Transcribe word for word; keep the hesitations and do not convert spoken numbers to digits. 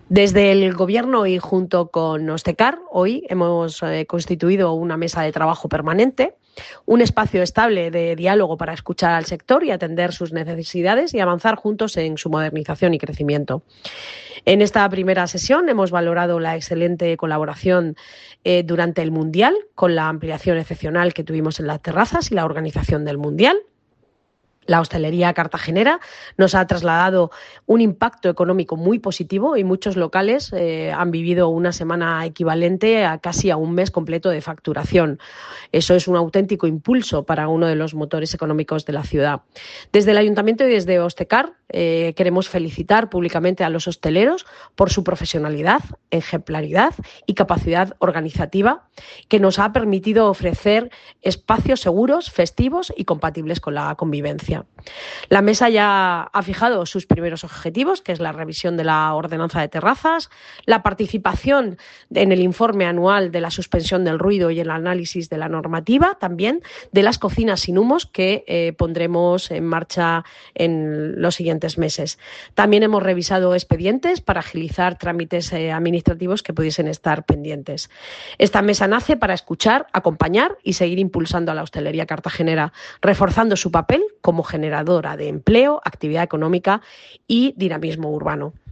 Desde el Gobierno y junto con Ostecar, hoy hemos eh, constituido una mesa de trabajo permanente, un espacio estable de diálogo para escuchar al sector y atender sus necesidades y avanzar juntos en su modernización y crecimiento. En esta primera sesión hemos valorado la excelente colaboración eh, durante el Mundial, con la ampliación excepcional que tuvimos en las terrazas y la organización del Mundial. La hostelería cartagenera nos ha trasladado un impacto económico muy positivo y muchos locales eh, han vivido una semana equivalente a casi a un mes completo de facturación. Eso es un auténtico impulso para uno de los motores económicos de la ciudad. Desde el Ayuntamiento y desde Ostecar eh, queremos felicitar públicamente a los hosteleros por su profesionalidad, ejemplaridad y capacidad organizativa que nos ha permitido ofrecer espacios seguros, festivos y compatibles con la convivencia. La mesa ya ha fijado sus primeros objetivos, que es la revisión de la ordenanza de terrazas, la participación en el informe anual de la suspensión del ruido y el análisis de la normativa, también de las cocinas sin humos que eh, pondremos en marcha en los siguientes meses. También hemos revisado expedientes para agilizar trámites eh, administrativos que pudiesen estar pendientes. Esta mesa nace para escuchar, acompañar y seguir impulsando a la hostelería cartagenera, reforzando su papel como generadora de empleo, actividad económica y dinamismo urbano.